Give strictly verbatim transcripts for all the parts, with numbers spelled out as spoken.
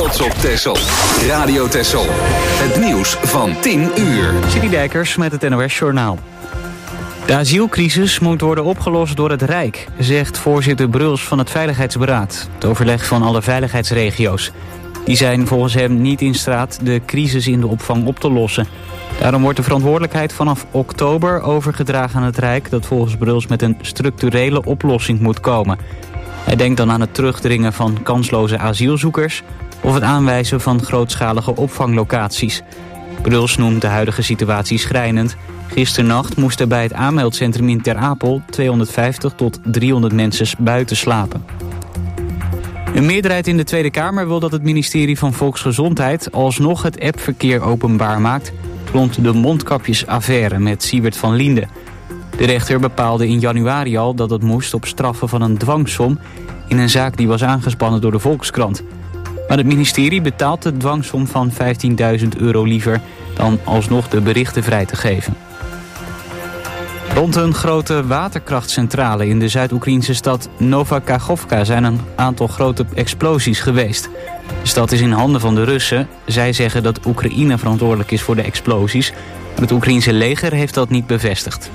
trots op Texel. Radio Texel. Het nieuws van tien uur. City Dijkers met het N O S Journaal. De asielcrisis moet worden opgelost door het Rijk, zegt voorzitter Bruls van het Veiligheidsberaad. Het overleg van alle veiligheidsregio's. Die zijn volgens hem niet in staat de crisis in de opvang op te lossen. Daarom wordt de verantwoordelijkheid vanaf oktober overgedragen aan het Rijk, dat volgens Bruls met een structurele oplossing moet komen. Hij denkt dan aan het terugdringen van kansloze asielzoekers of het aanwijzen van grootschalige opvanglocaties. Bruls noemt de huidige situatie schrijnend. Gisternacht moesten bij het aanmeldcentrum in Ter Apel tweehonderdvijftig tot driehonderd mensen buiten slapen. Een meerderheid in de Tweede Kamer wil dat het ministerie van Volksgezondheid alsnog het appverkeer openbaar maakt rond de mondkapjesaffaire met Siewert van Liende. De rechter bepaalde in januari al dat het moest op straffen van een dwangsom in een zaak die was aangespannen door de Volkskrant. Maar het ministerie betaalt de dwangsom van vijftienduizend euro liever dan alsnog de berichten vrij te geven. Rond een grote waterkrachtcentrale in de Zuid-Oekraïnse stad Novakachovka zijn een aantal grote explosies geweest. De stad is in handen van de Russen. Zij zeggen dat Oekraïne verantwoordelijk is voor de explosies, maar het Oekraïense leger heeft dat niet bevestigd.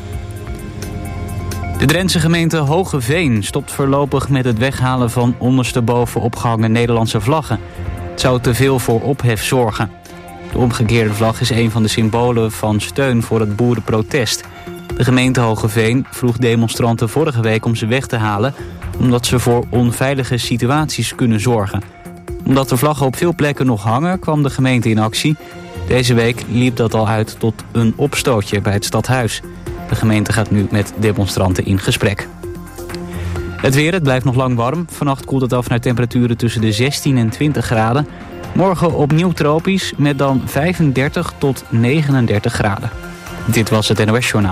De Drentse gemeente Hogeveen stopt voorlopig met het weghalen van ondersteboven opgehangen Nederlandse vlaggen. Het zou te veel voor ophef zorgen. De omgekeerde vlag is een van de symbolen van steun voor het boerenprotest. De gemeente Hogeveen vroeg demonstranten vorige week om ze weg te halen, omdat ze voor onveilige situaties kunnen zorgen. Omdat de vlaggen op veel plekken nog hangen, kwam de gemeente in actie. Deze week liep dat al uit tot een opstootje bij het stadhuis. De gemeente gaat nu met demonstranten in gesprek. Het weer, het blijft nog lang warm. Vannacht koelt het af naar temperaturen tussen de zestien en twintig graden. Morgen opnieuw tropisch met dan vijfendertig tot negenendertig graden. Dit was het N O S Journaal.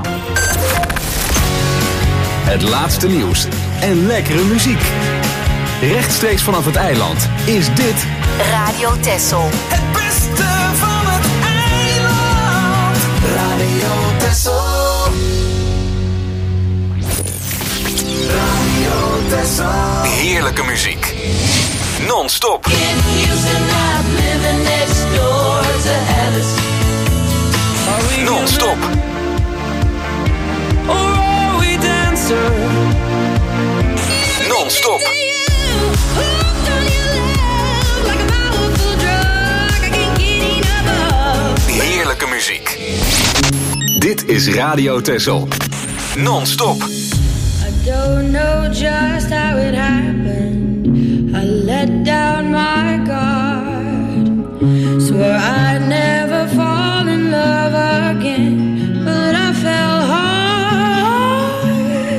Het laatste nieuws en lekkere muziek. Rechtstreeks vanaf het eiland is dit Radio Texel. Het beste van het eiland. Radio Texel. Radio Texel. heerlijke muziek. Non-stop. Non-stop. Non-stop. Heerlijke muziek. Dit is Radio Texel. Non-stop. I don't know just how it happened. I let down my guard. Swore I'd never fall in love again, but I fell hard.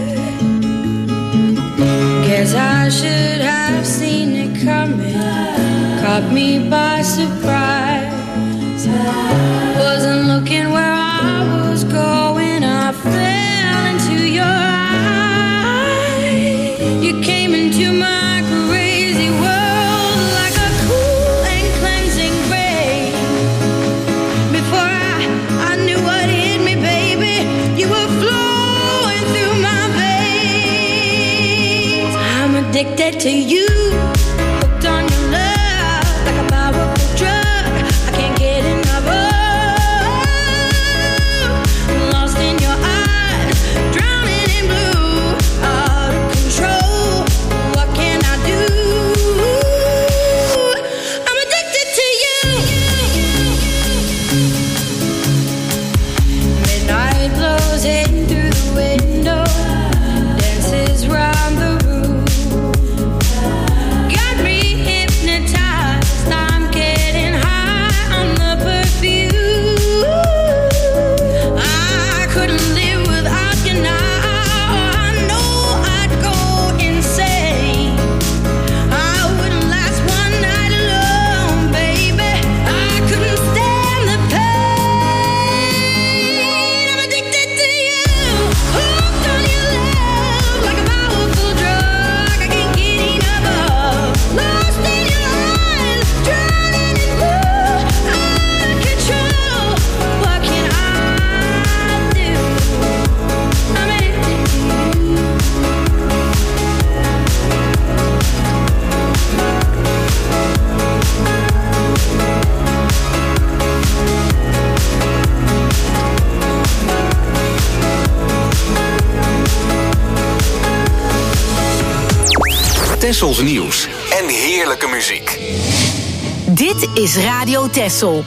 Guess I should have seen it coming. Caught me by surprise. Wasn't looking where I was going. I fell into your eyes. You came into my crazy world like a cool and cleansing rain. Before I, I knew what hit me, baby, you were flowing through my veins. I'm addicted to you, hooked on your love like a powerful drug. I can't get enough of. Lost in your eyes, drowning in blue, out of control. What can I do? I'm addicted to you. Midnight blows in through the window, dances round the room. Tessels nieuws en heerlijke muziek. Dit is Radio Tessel.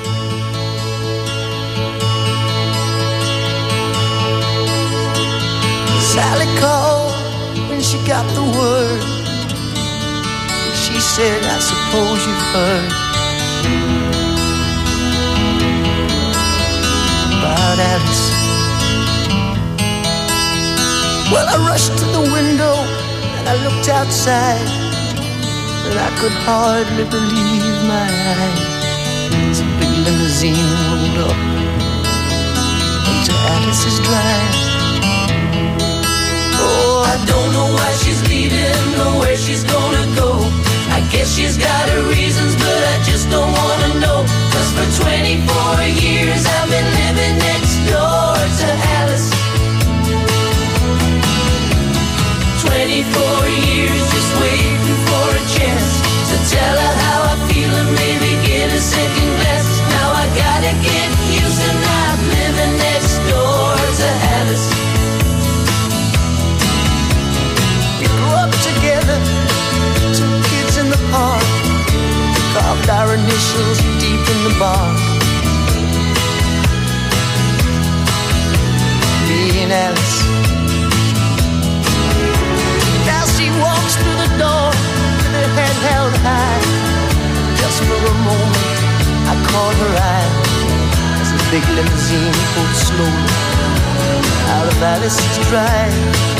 Sally called when she got the word. She said, I suppose you've heard about Alice. Well, I rushed to the window and I looked outside, but I could hardly believe my eyes as a big limousine rolled up into Alice's drive. Oh, I don't know why she's leaving or where she's gonna go. I guess she's got her reasons, but I just don't wanna know. Cause for twenty-four years I've been living next door to Alice. twenty-four years just waiting for a chance to tell her how I feel and maybe get a second glance. Now I gotta get used to not living next door to Alice. We grew up together, two kids in the park, carved our initials deep in the bark. Me and Alice. Now she walks through the door with her head held high. Just for a moment I caught her eye as the big limousine pulled slowly out of Alice's drive.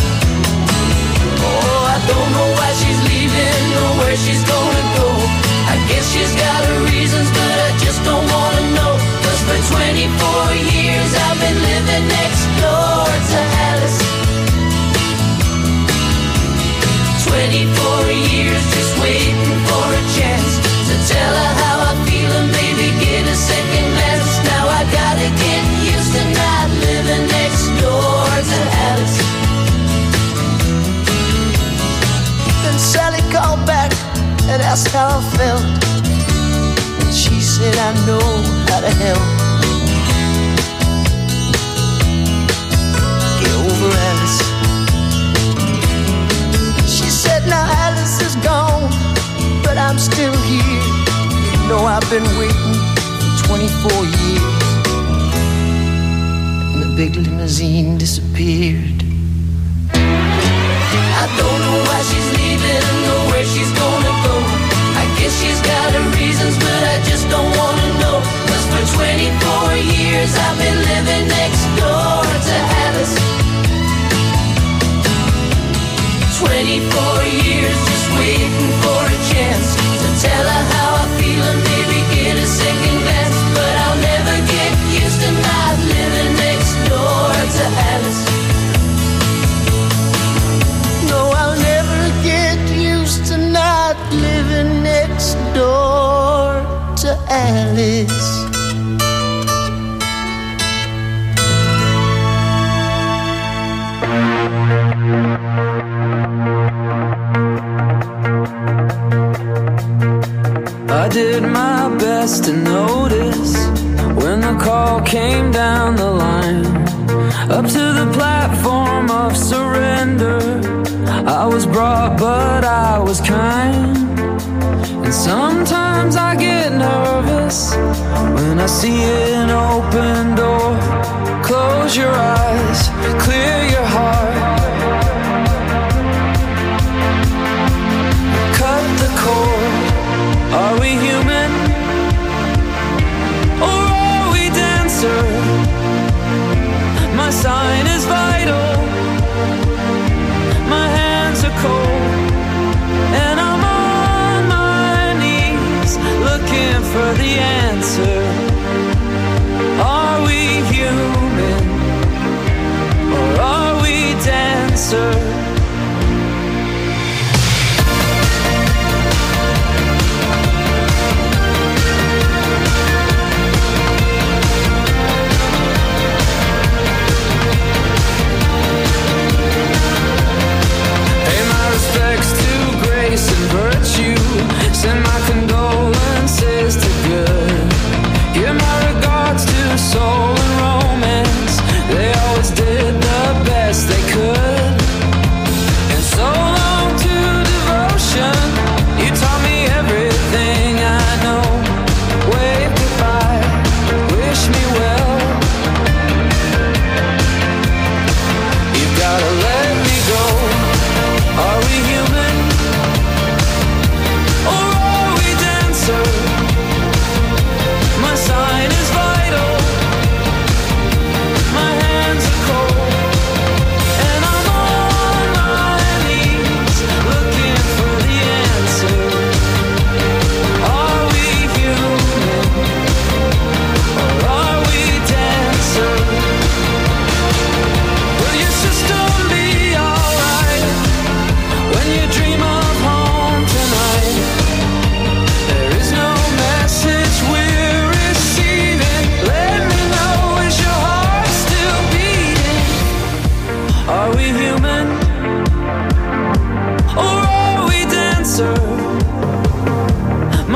Oh, I don't know why she's leaving or where she's gonna go. I guess she's got her reasons, but I just don't wanna know. Cause for twenty-four years I've been living next door to Alice. twenty-four years just waiting for a chance to tell her how I feel and maybe get a second glance. Now I gotta get used to not living next door to Alice. Then Sally called back and asked how I felt, and she said I know how to help. Get over Alice. She said now Alice is gone, but I'm still here. You know I've been waiting for twenty-four years. And the big limousine disappeared. I don't know why she's leaving or where she's gonna go. I guess she's got her reasons, but I just don't wanna know. Cause for twenty-four years I've been living next door to Alice. twenty-four years just waiting for a chance to tell her how I feel and maybe get a second glance. But I'll never get used to not living next door to Alice. No, I'll never get used to not living next door to Alice. I did my best to notice when the call came down the line, up to the platform of surrender. I was brought, but I was kind. And sometimes I get nervous when I see an open door. Close your eyes, clear your heart, cut the cord. Are we human or are we dancer? My sign is vital, my hands are cold, and I'm on my knees looking for the answer.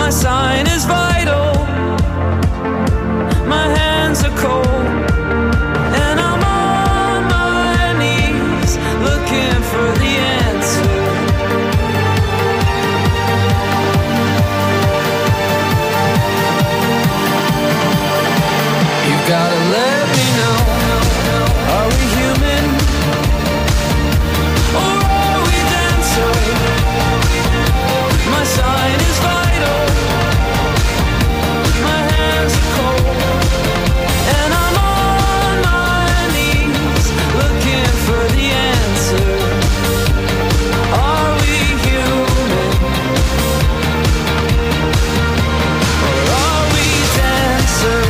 My sign is vital. My hands are cold. And I'm on my knees looking for the answer. You've gotta let me know. Are we human? Or are we dancer? My sign is vital. My hands are cold. And I'm on my knees looking for the answer. Are we human? Or are we dancer?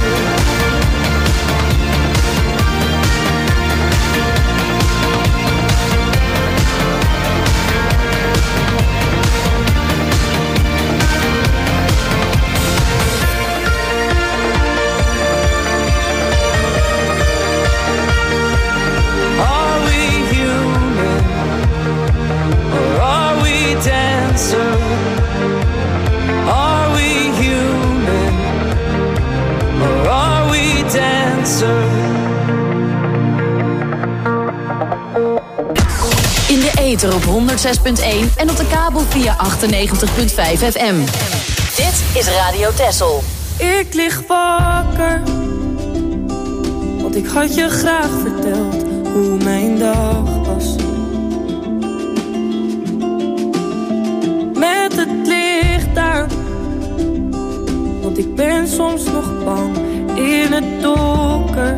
Are we human? Or are we dancer? In de ether op honderdzes punt één en op de kabel via achtennegentig punt vijf F M. Dit is Radio Texel. Ik lig wakker, want ik had je graag verteld hoe mijn dag was. Met het licht aan, want ik ben soms nog bang in het donker.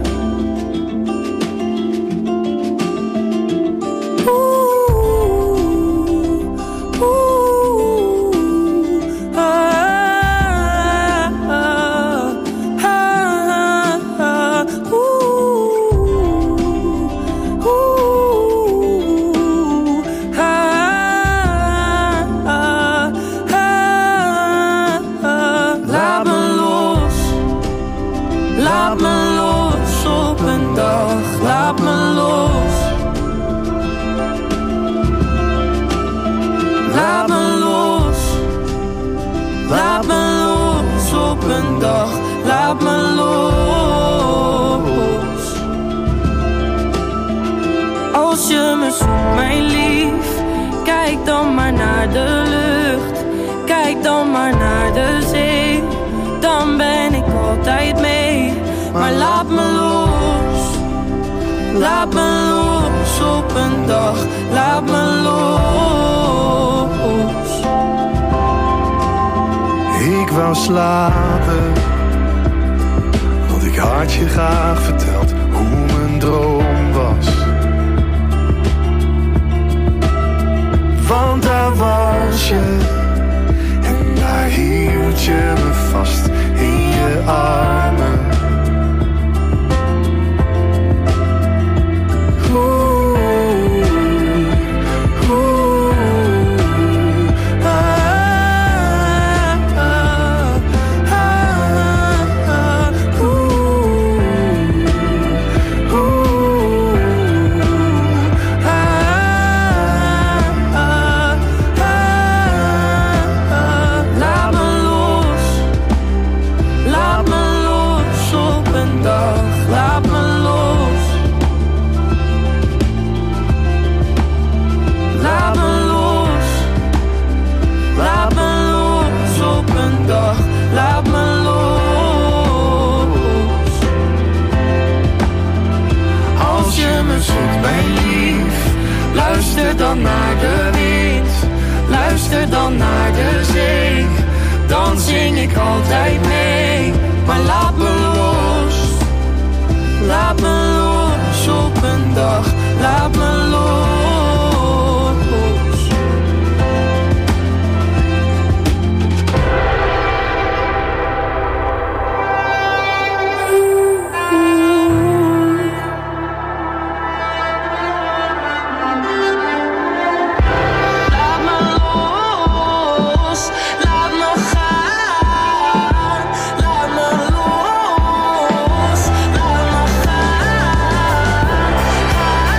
Laat me los. Als je me zoekt, mijn lief, kijk dan maar naar de lucht. Kijk dan maar naar de zee. Dan ben ik altijd mee. Maar laat me los. Laat me los op een dag. Laat me los. Ik wou slapen, want ik had je graag verteld hoe mijn droom was. Want daar was je, en daar hield je me vast in je armen. Luister dan naar de wind, luister dan naar de zee. Dan zing ik altijd mee, maar laat me los. Laat me los op een dag, laat me los. Laat me los, laat me gaan.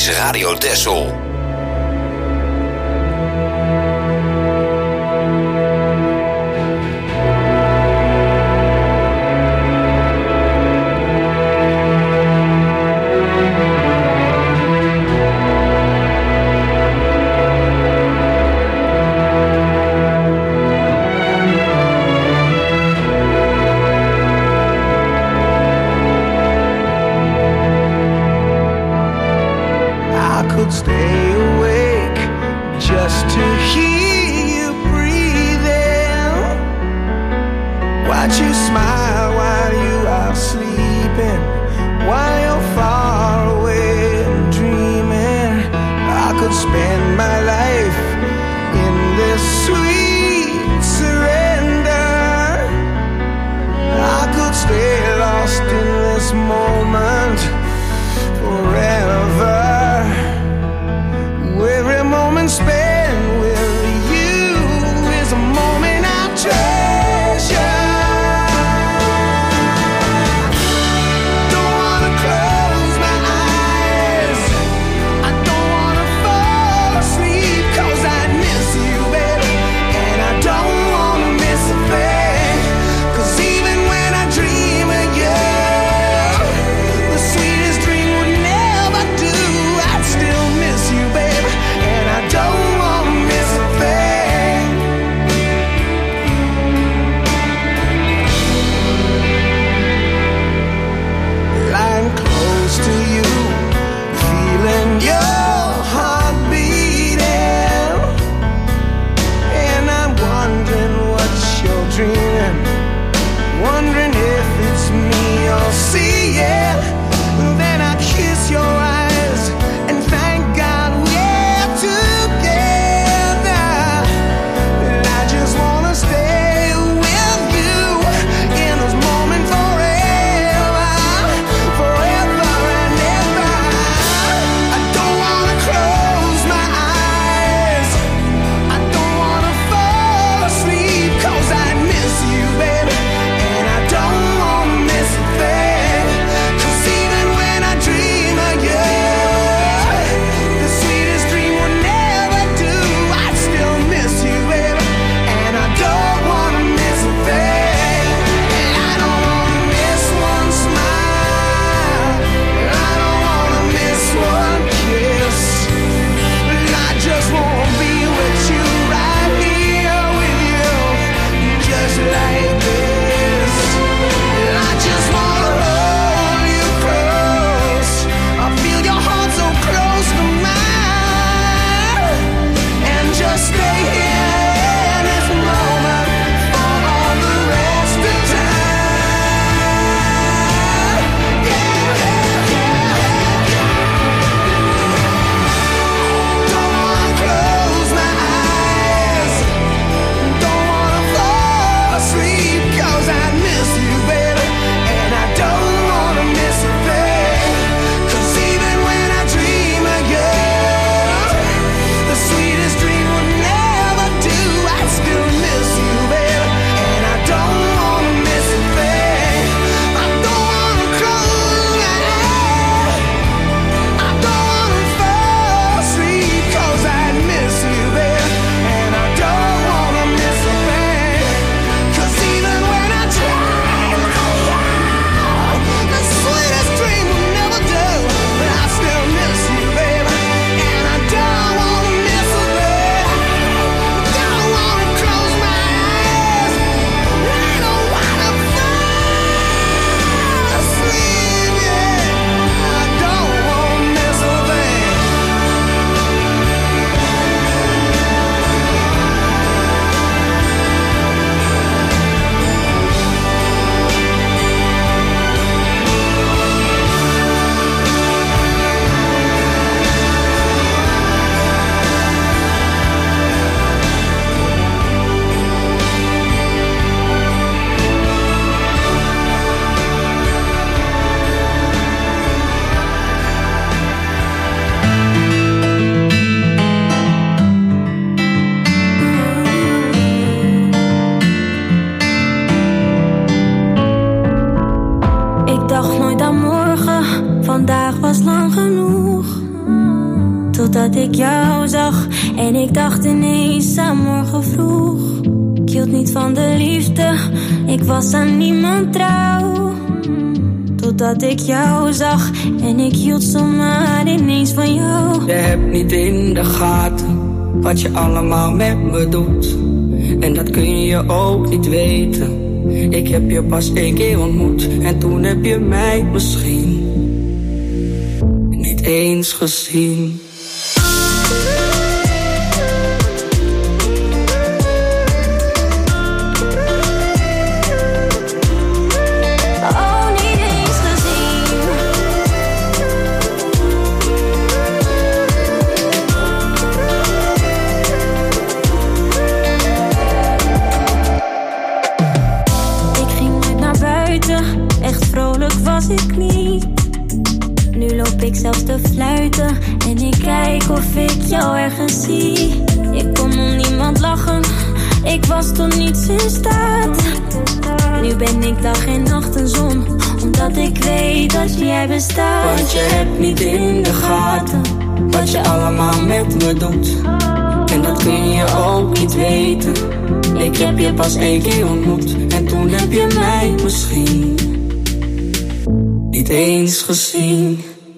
is Radio Texel. Stay awake just to hear you breathing. Watch you smile while you are sleeping, while you're far away and dreaming. I could spend my life in this sweet surrender. I could stay lost in this moment forever. Every moment spent with you is a moment I treasure. Don't wanna cry. Totdat ik jou zag en ik dacht ineens aan morgen vroeg. Ik hield niet van de liefde, ik was aan niemand trouw. Totdat ik jou zag en ik hield zomaar ineens van jou. Je hebt niet in de gaten wat je allemaal met me doet. En dat kun je ook niet weten. Ik heb je pas één keer ontmoet en toen heb je mij misschien niet eens gezien. Ik niet. Nu loop ik zelfs te fluiten en ik kijk of ik jou ergens zie. Ik kon om niemand lachen, ik was tot niets in staat. Nu ben ik dag en nacht een zon, omdat ik weet dat jij bestaat. Want je hebt niet in de gaten wat je allemaal met me doet. En dat kun je ook niet weten. Ik heb je pas één keer ontmoet en toen heb je mij misschien niet eens gezien.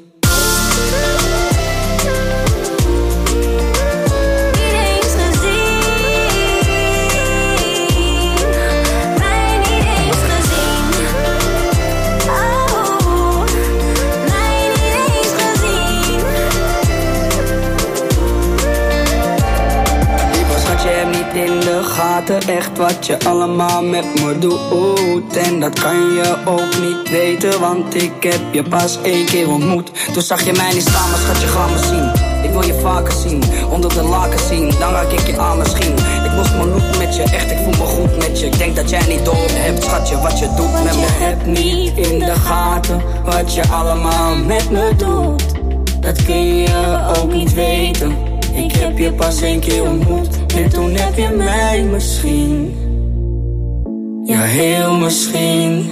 Echt wat je allemaal met me doet. En dat kan je ook niet weten, want ik heb je pas één keer ontmoet. Toen zag je mij niet staan, maar schat, je gaat me zien. Ik wil je vaker zien, onder de laken zien. Dan raak ik je aan misschien. Ik moest me loop met je, echt, ik voel me goed met je. Ik denk dat jij niet door hebt, schatje, wat je doet met me. Je hebt niet in de gaten wat je allemaal met me doet. Dat kun je ook niet weten. Ik heb je pas één keer ontmoet en toen heb je mij misschien, ja heel misschien,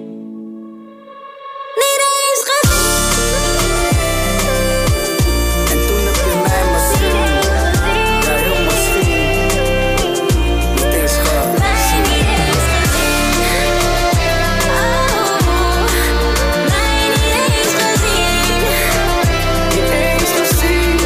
niet eens gezien. En toen heb je mij misschien, ja heel misschien, niet eens gezien. Mij niet eens gezien. Oh, mij niet eens gezien. Niet eens gezien.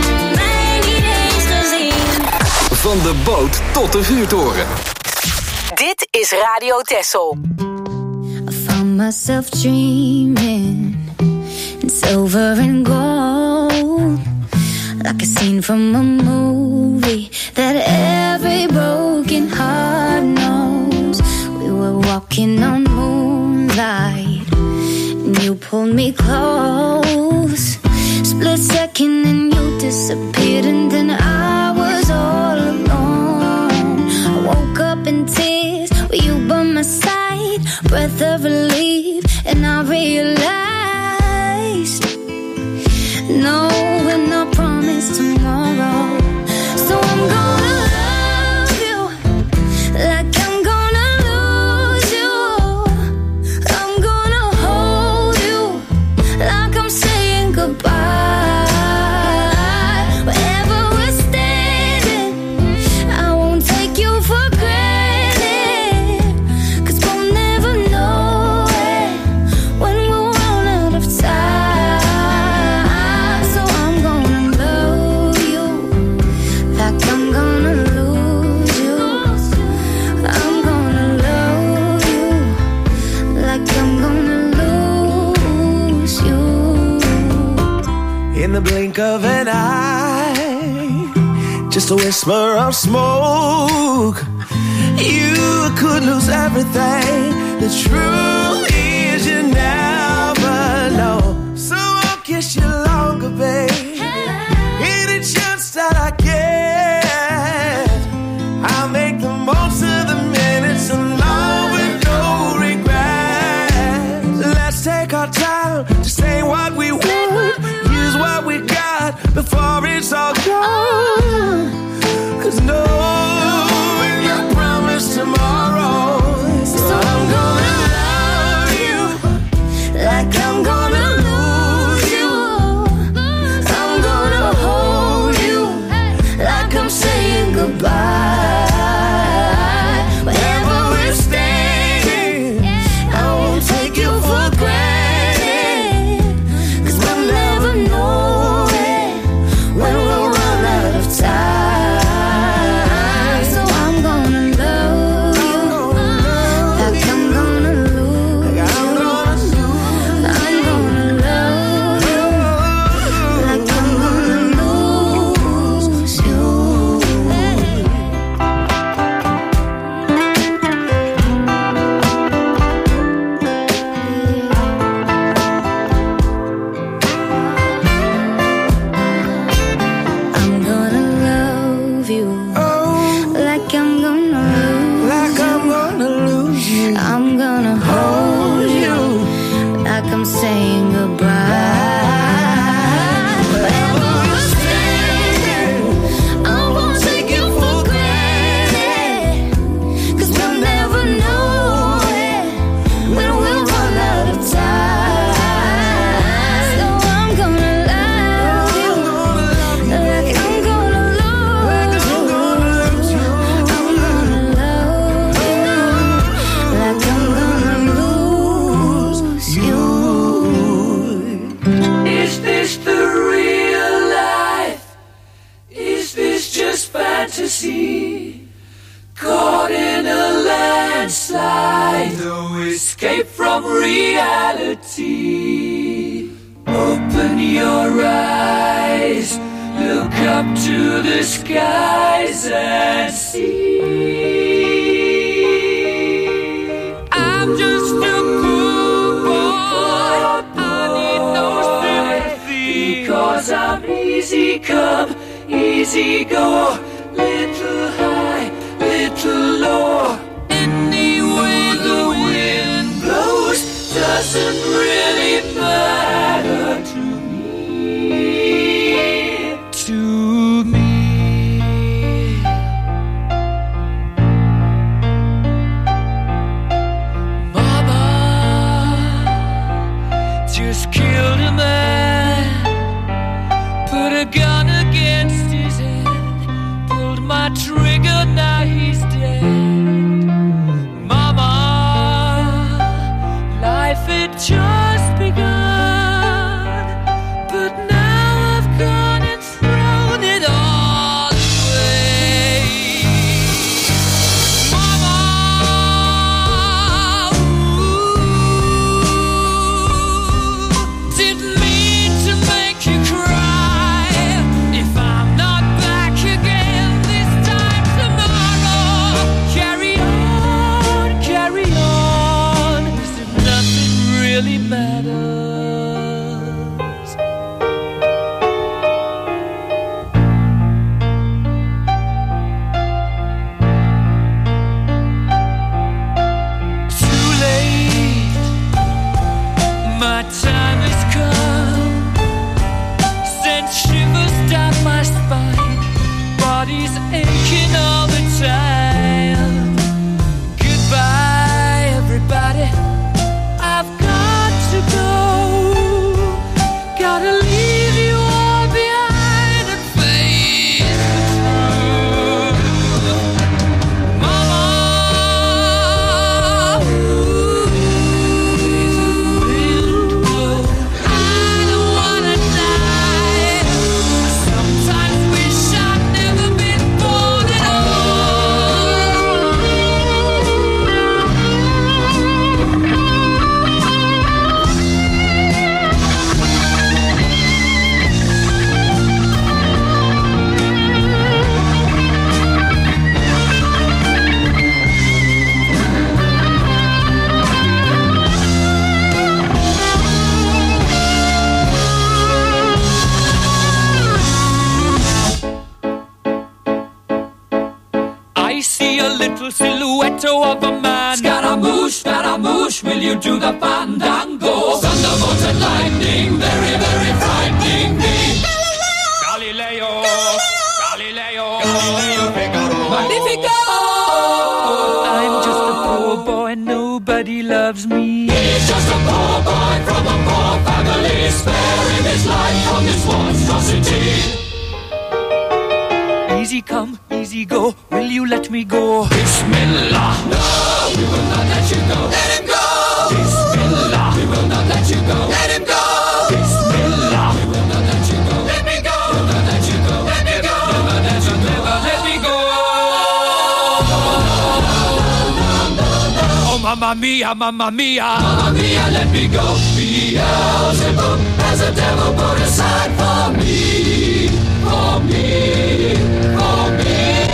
Van de boot tot de vuurtoren. Dit is Radio Texel. I found myself dreaming in silver and gold, like a scene from a movie that every broken heart knows. We were walking on moonlight and you pulled me close. Split second and you disappeared and then I was all alone. I woke up in tears with you by my side, breath of relief, and I realized no, we're not promised tomorrow. So I'm gonna love you like I'm gonna lose you. I'm gonna hold you like I'm saying goodbye. In the blink of an eye, just a whisper of smoke, you could lose everything. The truth is you never know. So I'll kiss you longer, babe. Any chance that I get, I'll make the most of the minutes alone with no regret. Let's take our time to say what we want, what we got before it's all gone. Cause no, we're not promised tomorrow. So I'm gonna love you fantasy, caught in a landslide, no escape from reality. Open your eyes, look up to the skies and see. I'm just a poor boy, I need no sympathy, because I'm easy come, easy go, little high, little low. Any way the wind blows doesn't really matter to me, to me. Mama just killed a man, put a gun against his head, pulled my trigger, now he's dead. Mama, life had just begun, but now I've gone and thrown it all away. Mama, ooh, didn't mean to make you cry. If I'm not back again this time tomorrow, carry on, carry on, as if nothing really matters. Too late, my time has come, sent shivers down my spine, body's aching all the time. Goodbye, everybody, I've got to go, gotta leave you all behind and face the truth. Mama, ooh, I don't wanna die. I sometimes wish I'd never been born at I see a little silhouette of a man. Scaramouche, Scaramouche, will you do the fandango? Thunderbolts and lightning, very, very frightening me. Galileo, Galileo, Galileo, Figaro, Magnifico. I'm just a poor boy, nobody loves me. He's just a poor boy from a poor family, sparing his life from this monstrosity. Easy come, easy go, will you let me go? Bismillah, no, we will not let you go. Let him go! Bismillah, we will not let you go. Let him go! Bismillah, we will not let you go. Let me go! We'll not let you go. Let me go! Never let you go. Never let me go. Oh, mamma mia, mamma mia, mamma mia, let me go. Beelzebub has a devil put aside for me, for me, for me.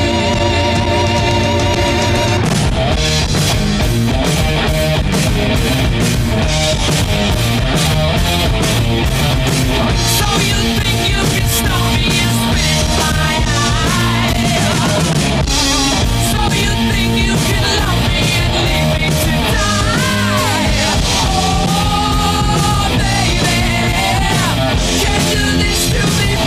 So you think you can stop me and spit my eye? So you think you can love me and leave me to die? Oh, baby, can't do this to me,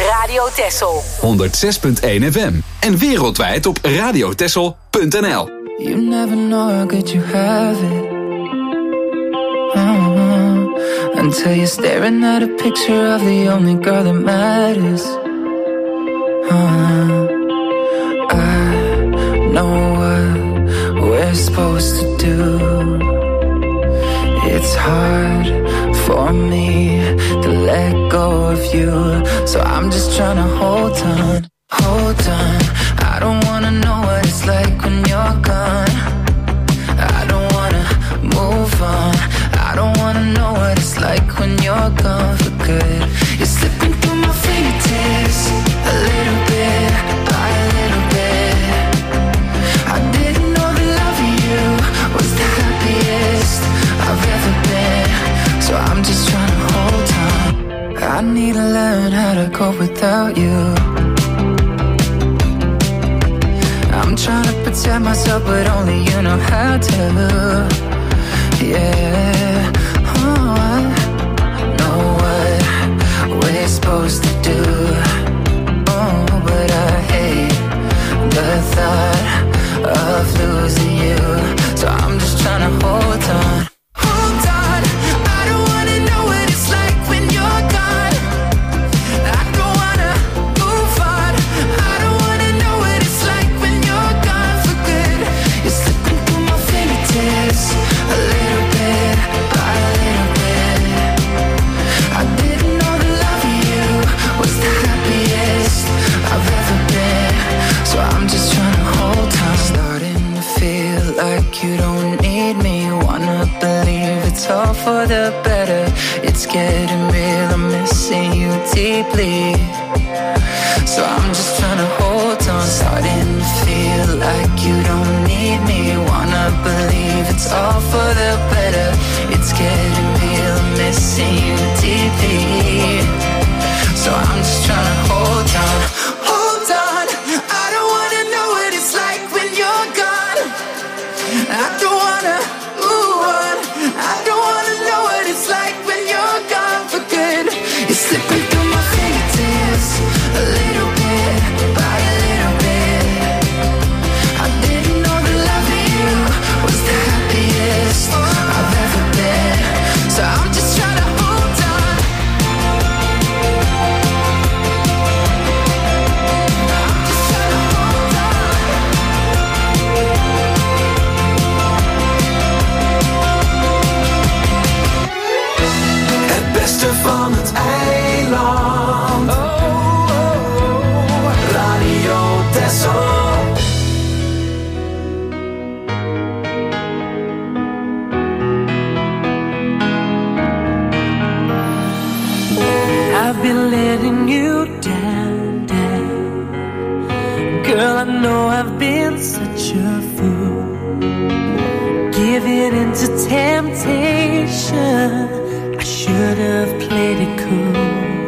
Radio Texel. honderdzes punt één F M. En wereldwijd op radiotexel punt n l. You never know how good you have it. Uh-huh. Until you're staring at a picture of the only girl that matters. Uh-huh. I know what we're supposed to do. It's hard for me to let go of you, so I'm just trying to hold on, hold on. I don't wanna know what it's like when you're gone. I don't wanna move on. I don't wanna know what it's like when you're gone for good. You're slipping through my fingertips, a little bit by a little bit. I didn't know the love of you was the happiest I've ever been, so I'm just trying to hold on. I need to learn how to cope without you. I'm trying to protect myself, but only you know how to. Yeah, oh, I know what we're supposed to do. Oh, but I hate the thought of losing you, so I'm just trying to hold on. Hold on, I don't wanna know what it's like when you're gone. I don't wanna move on. I don't wanna know what it's like when you're gone for good. You're slipping through my fingertips, a little bit by a little bit. I didn't know the love of you was the happiest I've ever been, so I'm just trying to hold on. Starting to feel like you don't need me. Wanna believe it's all for the better. It's getting real, I'm missing you deeply, so I'm just trying to hold on. Starting to feel like you don't need me. Wanna believe it's all for the better. It's getting real, I'm missing you deeply, so I'm just trying to hold on. Hold on, I don't wanna know what it's like when you're gone. I don't wanna move on. I don't wanna know what it's like when you're gone for good. You're slipping through my fingertips, a little bit by a little bit. I didn't know the love of you was the happiest I've ever been, so I'm just trying to hold on. I'm just trying to hold on. Het beste van het eiland. Oh, oh, oh. Radio Texel. I've been letting you down, down. Girl, I know I've been such a fool, giving into temptation. I should have played it cool.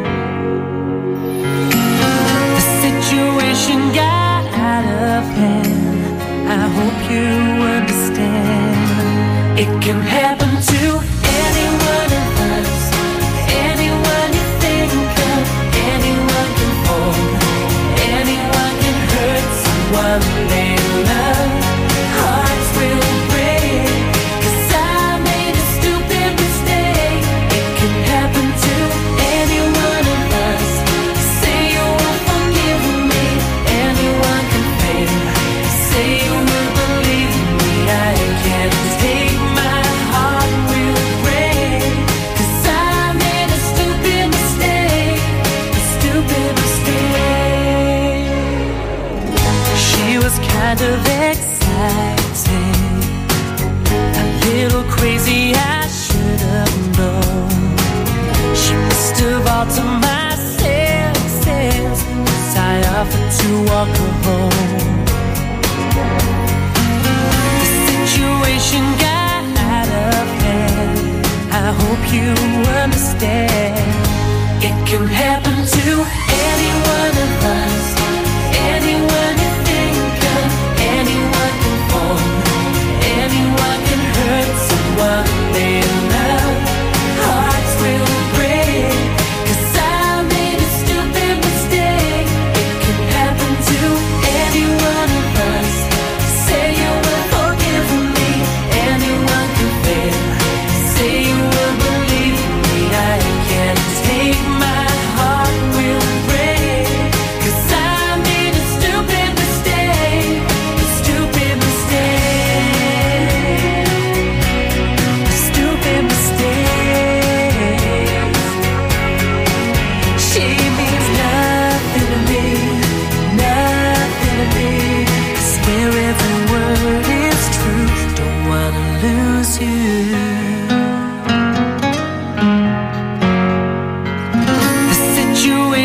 The situation got out of hand. I hope you understand. It can happen to any one of us. Anyone you think of, anyone can fall. Anyone can hurt someone they love. Hearts will break, 'cause I made a stupid mistake. It can happen to any one of us. Say you won't forgive me, anyone can fail. Say you will believe me, I can't take my heart will break, 'cause I made a stupid mistake, a stupid mistake. She was kind of exciting, a little crazy, I should have known. She must have altered my senses, 'cause I offered to walk her home. The situation got out of hand. I hope you understand. It can happen to any one of us. Anyone you think of, anyone can fall. Anyone can hurt someone they love. Hearts will break, 'cause I made a stupid mistake.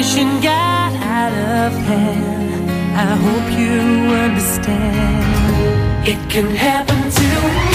situation got out of hand. I hope you understand. It can happen to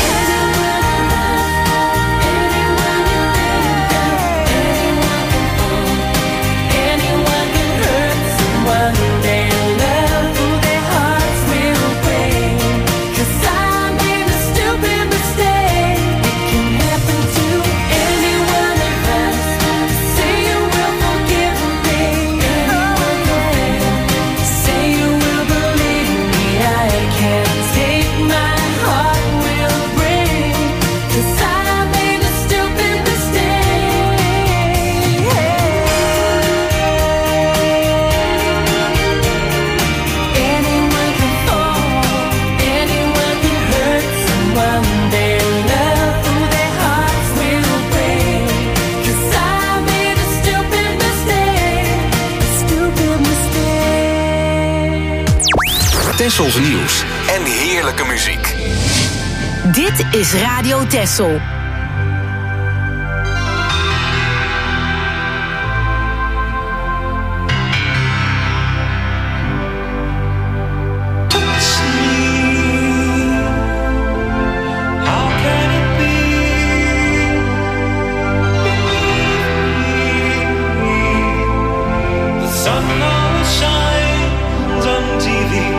Tessels nieuws en heerlijke muziek. Dit is Radio Tessel.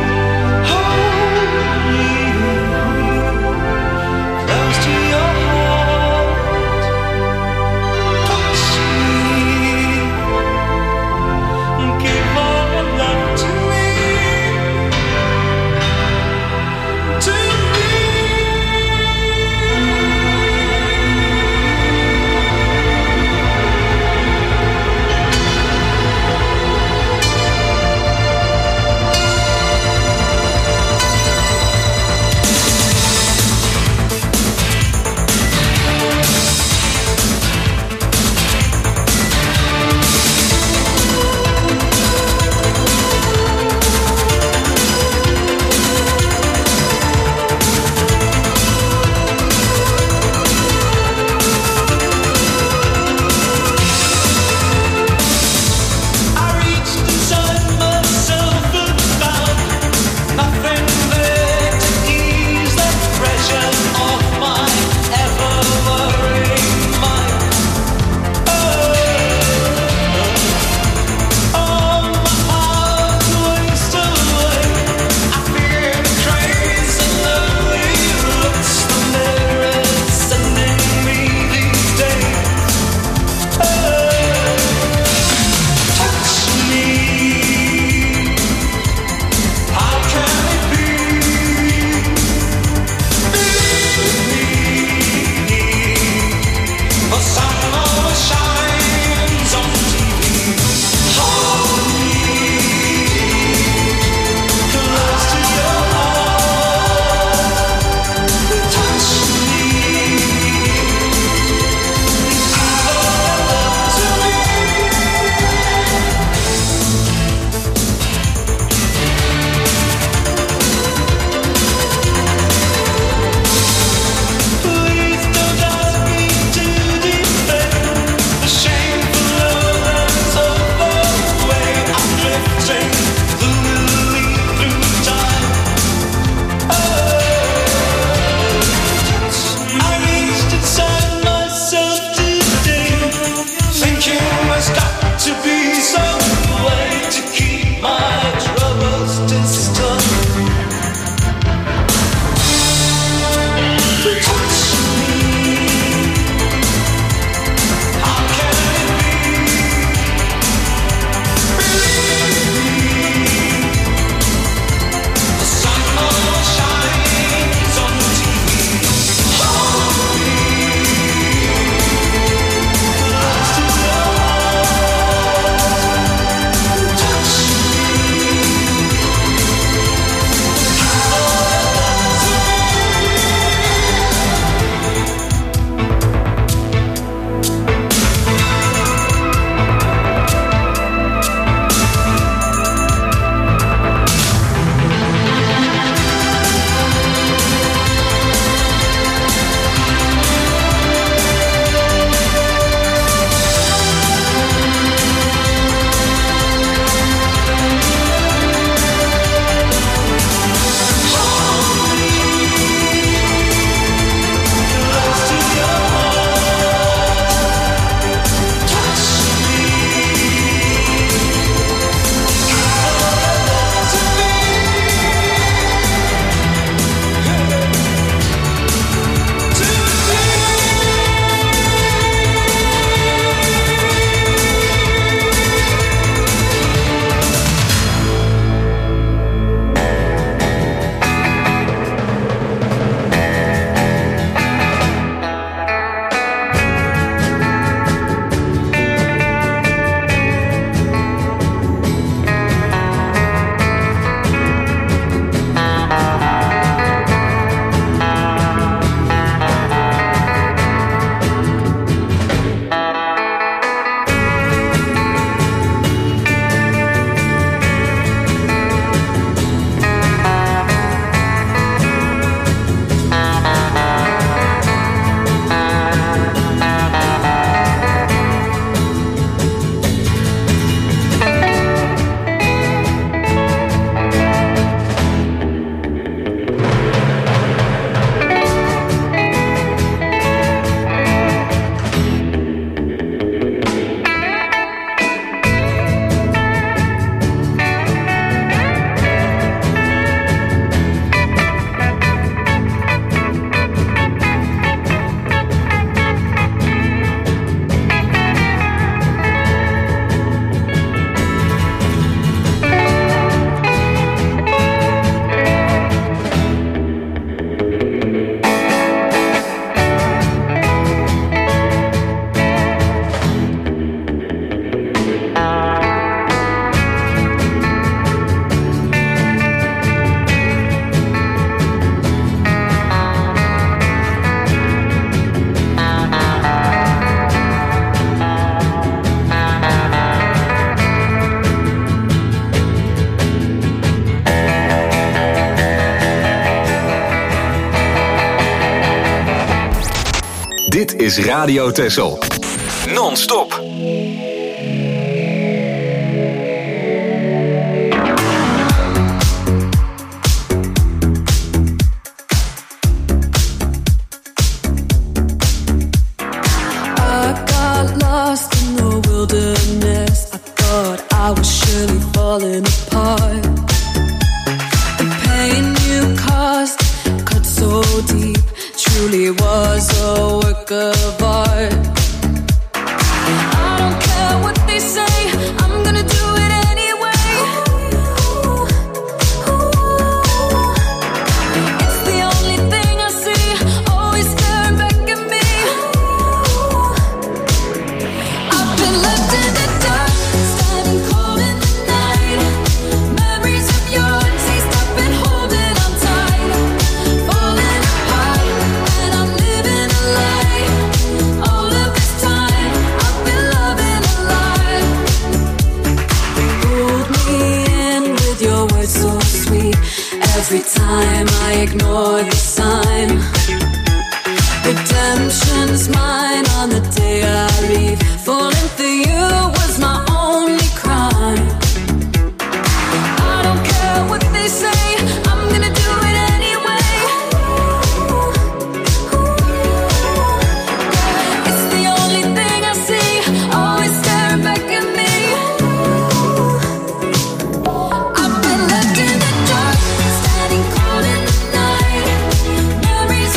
Close to your heart. is Radio Texel. Non-stop. I was surely falling apart. The pain you caused cut so deep, truly was a work of art. I don't care what they say, I'm gonna do it anyway. It's the only thing I see, always staring back at me. I've been left in the dark, standing cold in the night. Memories of your taste, I've been holding on tight. Falling apart, and I'm living a lie. All of this time, I've been loving a lie. Pulled me in with your words so sweet. Every time I ignore the sign. Redemption's mine on the day I leave. Falling for you was my only crime. I don't care what they say, I'm gonna do it anyway. It's the only thing I see, always staring back at me. I've been left in the dark, standing cold in the night. Memories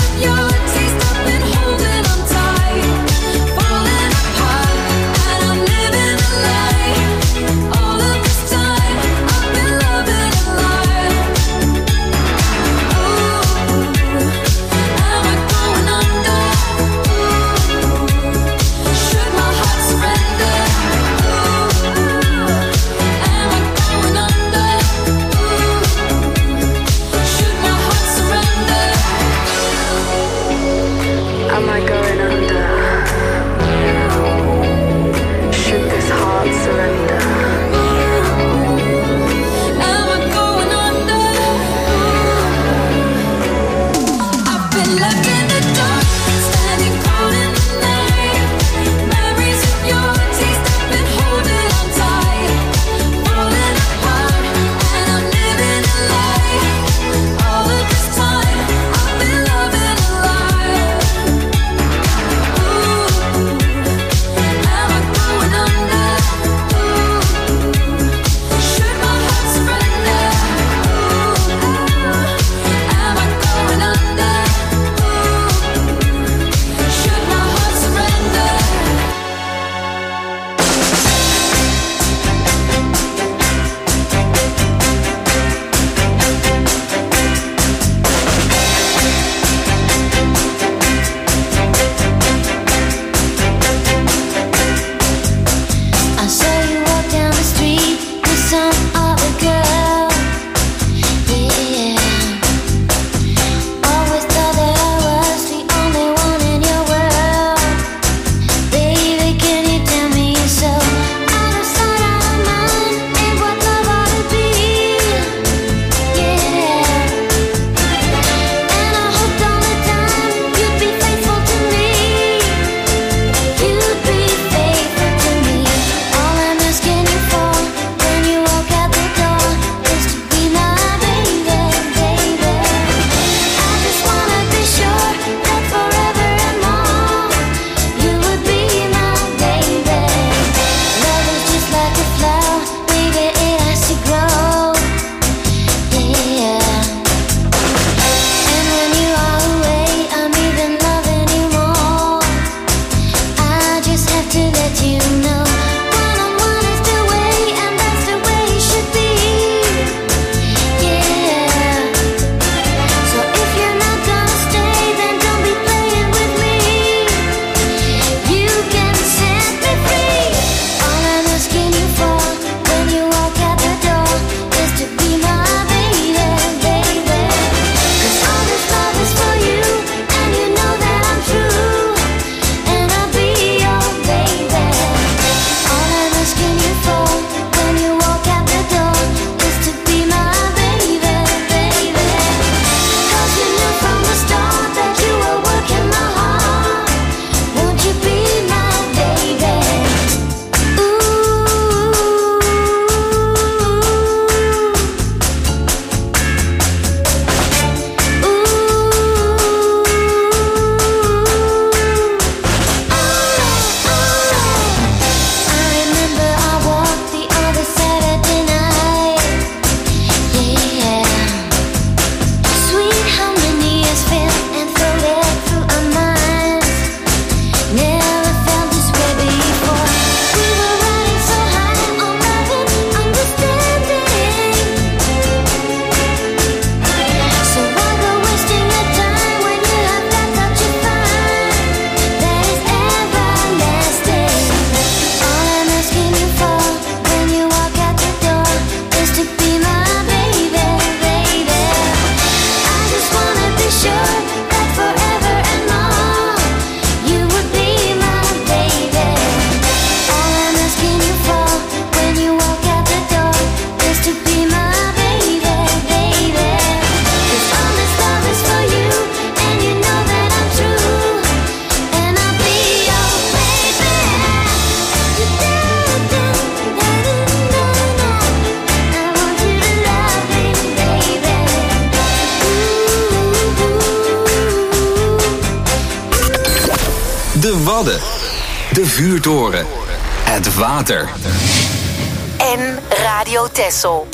Wadden, de vuurtoren, het water. En Radio Texel.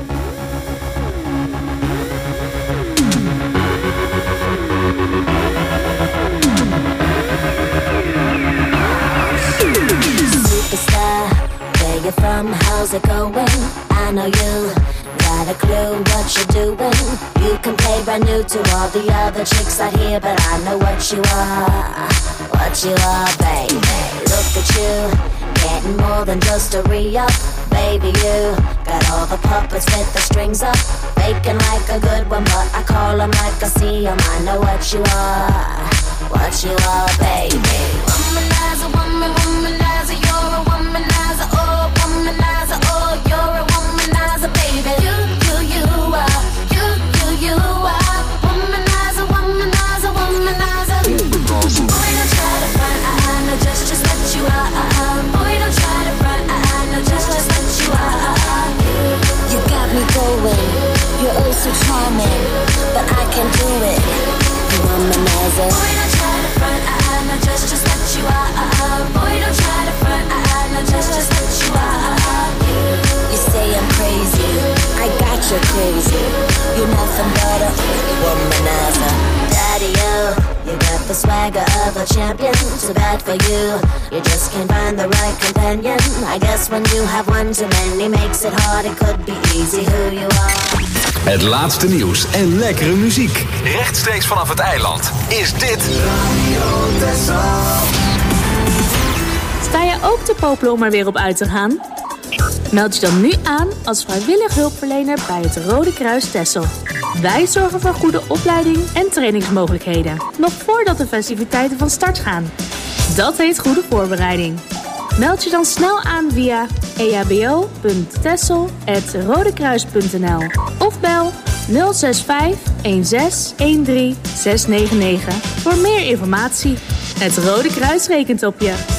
Superstar, where you from, how's it going? I know you got a clue what you're doing. You can play brand new to all the other chicks out here, but I know what you are, what you are, baby. Look at you, getting more than just a re-up. Baby, you got all the puppets with the strings up, faking like a good one, but I call them like I see them. I know what you are, what you are, baby. Womanizer, woman, womanizer, you're a womanizer, oh, womanizer, oh, you're a womanizer, baby. You, you, you are, you, you, you are, womanizer, womanizer, womanizer. Boy, don't try to front, I, I know just, just what you are. Boy, don't try to front, I, I know just, just what you are. You got me going, you're oh so charming, but I can do it, you womanizer. Boy, don't try to front, I, I know just, just what you are. Boy, don't try to front, I, I know just, just what you are. You say I'm crazy, I got you crazy. You're nothing but a womanizer. Daddy-o, you got the swagger of a champion. Too bad for you, you just can't find the right companion. I guess when you have one too many makes it hard. It could be easy who you are. Het laatste nieuws en lekkere muziek. Rechtstreeks vanaf het eiland is dit Radio Texel. Sta je ook te popelen om er weer op uit te gaan? Meld je dan nu aan als vrijwillig hulpverlener bij het Rode Kruis Texel. Wij zorgen voor goede opleiding en trainingsmogelijkheden, nog voordat de festiviteiten van start gaan. Dat heet goede voorbereiding. Meld je dan snel aan via e h b o punt texel apenstaartje rodekruis punt n l of bel nul zes vijf een zes een drie zes negen negen voor meer informatie. Het Rode Kruis rekent op je.